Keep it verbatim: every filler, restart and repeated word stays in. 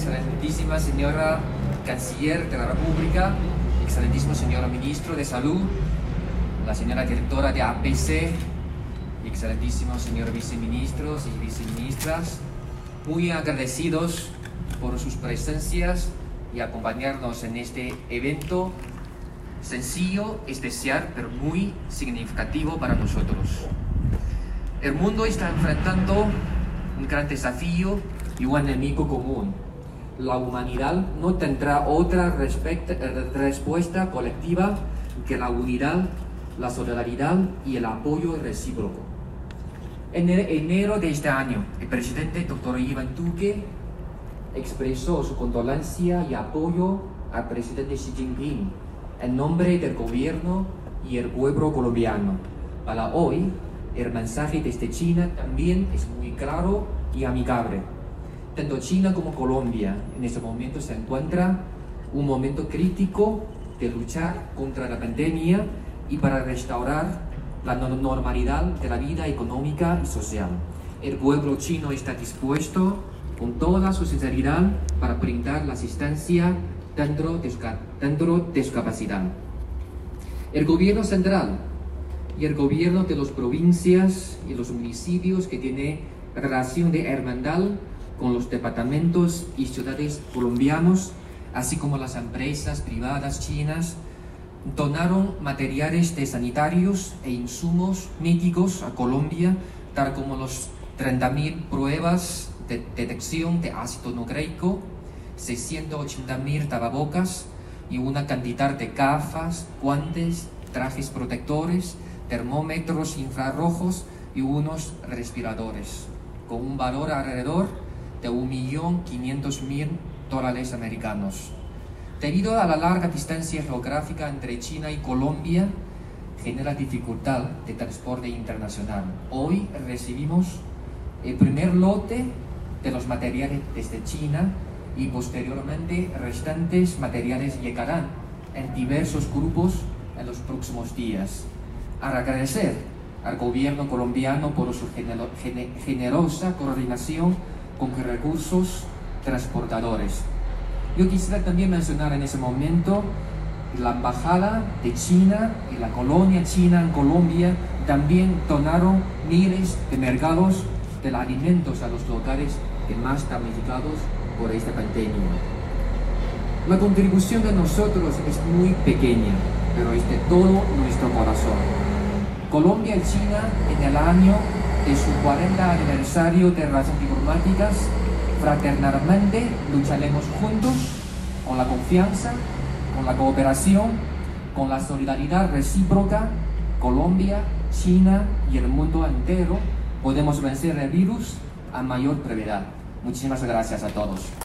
excelentísima señora Canciller de la República, excelentísimo señor Ministro de Salud, la señora Directora de A P C, excelentísimos señores viceministros y viceministras, muy agradecidos por sus presencias y acompañarnos en este evento sencillo, especial, pero muy significativo para nosotros. El mundo está enfrentando un gran desafío y un enemigo común. La humanidad no tendrá otra respuesta colectiva que la unidad, la solidaridad y el apoyo recíproco. En enero de este año, el presidente doctor Iván Duque expresó su condolencia y apoyo al presidente Xi Jinping en nombre del gobierno y el pueblo colombiano. Para hoy, el mensaje desde China también es muy claro y amigable. Tanto China como Colombia en este momento se encuentran en un momento crítico de luchar contra la pandemia y para restaurar la normalidad de la vida económica y social. El pueblo chino está dispuesto con toda su sinceridad para brindar la asistencia dentro de su, dentro de su capacidad. El gobierno central y el gobierno de las provincias y los municipios que tienen relación de hermandad con los departamentos y ciudades colombianos, así como las empresas privadas chinas, donaron materiales de sanitarios e insumos médicos a Colombia, tal como los treinta mil pruebas de detección de ácido nucleico, seiscientos ochenta mil tapabocas y una cantidad de gafas, guantes, trajes protectores, termómetros infrarrojos y unos respiradores, con un valor alrededor de un millón quinientos mil dólares americanos. Debido a la larga distancia geográfica entre China y Colombia, genera dificultad de transporte internacional. Hoy recibimos el primer lote de los materiales desde China y posteriormente restantes materiales llegarán en diversos grupos en los próximos días. Al agradecer al gobierno colombiano por su generosa coordinación con recursos transportadores. Yo quisiera también mencionar en ese momento la embajada de China y la colonia china en Colombia también donaron miles de mercados de alimentos a los lugares que más damnificados por esta pandemia. La contribución de nosotros es muy pequeña, pero es de todo nuestro corazón. Colombia y China, en el año de su cuarenta aniversario de relaciones diplomáticas, fraternalmente lucharemos juntos con la confianza, con la cooperación, con la solidaridad recíproca. Colombia, China y el mundo entero podemos vencer el virus a mayor brevedad. Muchísimas gracias a todos.